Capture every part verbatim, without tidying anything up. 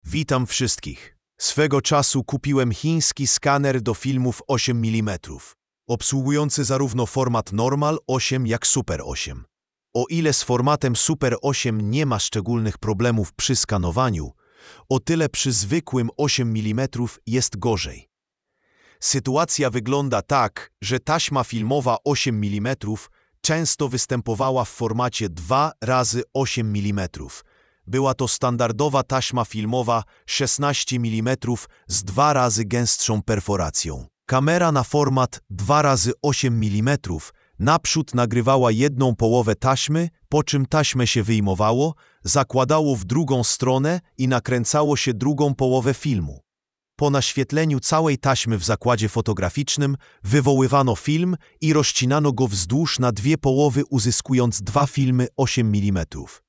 Witam wszystkich. Swego czasu kupiłem chiński skaner do filmów osiem milimetrów, obsługujący zarówno format Normal osiem jak Super osiem. O ile z formatem Super osiem nie ma szczególnych problemów przy skanowaniu, o tyle przy zwykłym osiem milimetrów jest gorzej. Sytuacja wygląda tak, że taśma filmowa osiem milimetrów często występowała w formacie dwa razy osiem milimetrów. Była to standardowa taśma filmowa szesnaście milimetrów z dwa razy gęstszą perforacją. Kamera na format dwa razy osiem milimetrów naprzód nagrywała jedną połowę taśmy, po czym taśmę się wyjmowało, zakładało w drugą stronę i nakręcało się drugą połowę filmu. Po naświetleniu całej taśmy w zakładzie fotograficznym wywoływano film i rozcinano go wzdłuż na dwie połowy, uzyskując dwa filmy osiem milimetrów.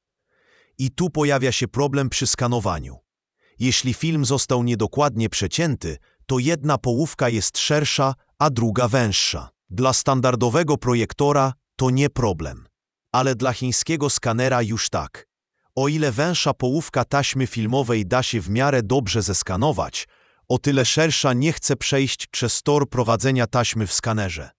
I tu pojawia się problem przy skanowaniu. Jeśli film został niedokładnie przecięty, to jedna połówka jest szersza, a druga węższa. Dla standardowego projektora to nie problem, ale dla chińskiego skanera już tak. O ile węższa połówka taśmy filmowej da się w miarę dobrze zeskanować, o tyle szersza nie chce przejść przez tor prowadzenia taśmy w skanerze.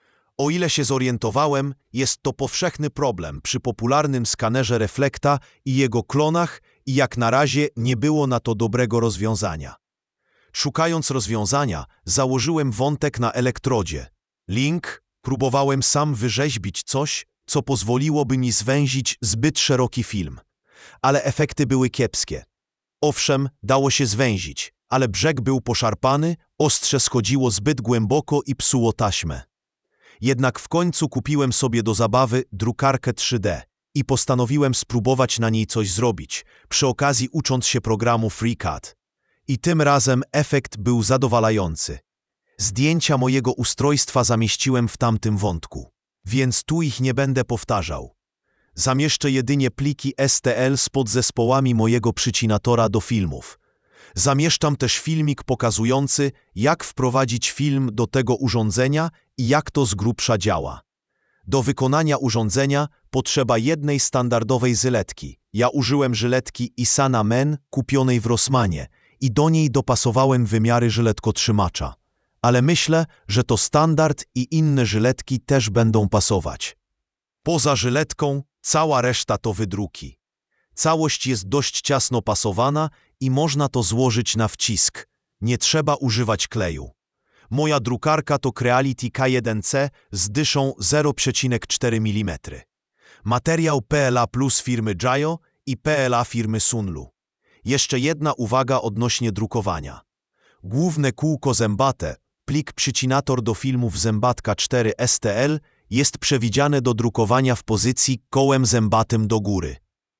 O ile się zorientowałem, jest to powszechny problem przy popularnym skanerze Reflecta i jego klonach i jak na razie nie było na to dobrego rozwiązania. Szukając rozwiązania, założyłem wątek na elektrodzie. Link, próbowałem sam wyrzeźbić coś, co pozwoliłoby mi zwęzić zbyt szeroki film. Ale efekty były kiepskie. Owszem, dało się zwęzić, ale brzeg był poszarpany, ostrze schodziło zbyt głęboko i psuło taśmę. Jednak w końcu kupiłem sobie do zabawy drukarkę trzy D i postanowiłem spróbować na niej coś zrobić, przy okazji ucząc się programu FreeCAD. I tym razem efekt był zadowalający. Zdjęcia mojego ustrojstwa zamieściłem w tamtym wątku, więc tu ich nie będę powtarzał. Zamieszczę jedynie pliki S T L z podzespołami mojego przycinatora do filmów. Zamieszczam też filmik pokazujący, jak wprowadzić film do tego urządzenia i jak to z grubsza działa. Do wykonania urządzenia potrzeba jednej standardowej żyletki. Ja użyłem żyletki Isana Men kupionej w Rossmanie i do niej dopasowałem wymiary żyletkotrzymacza. Ale myślę, że to standard i inne żyletki też będą pasować. Poza żyletką cała reszta to wydruki. Całość jest dość ciasno pasowana i można to złożyć na wcisk. Nie trzeba używać kleju. Moja drukarka to Creality K jeden C z dyszą zero przecinek cztery milimetra. Materiał P L A plus firmy Jaio i P L A firmy Sunlu. Jeszcze jedna uwaga odnośnie drukowania. Główne kółko zębate, plik przycinator do filmów zębatka cztery S T L jest przewidziane do drukowania w pozycji kołem zębatym do góry.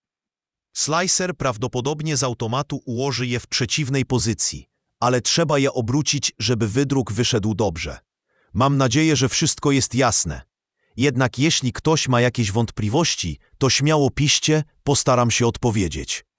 Slicer prawdopodobnie z automatu ułoży je w przeciwnej pozycji, ale trzeba je obrócić, żeby wydruk wyszedł dobrze. Mam nadzieję, że wszystko jest jasne. Jednak jeśli ktoś ma jakieś wątpliwości, to śmiało piszcie, postaram się odpowiedzieć.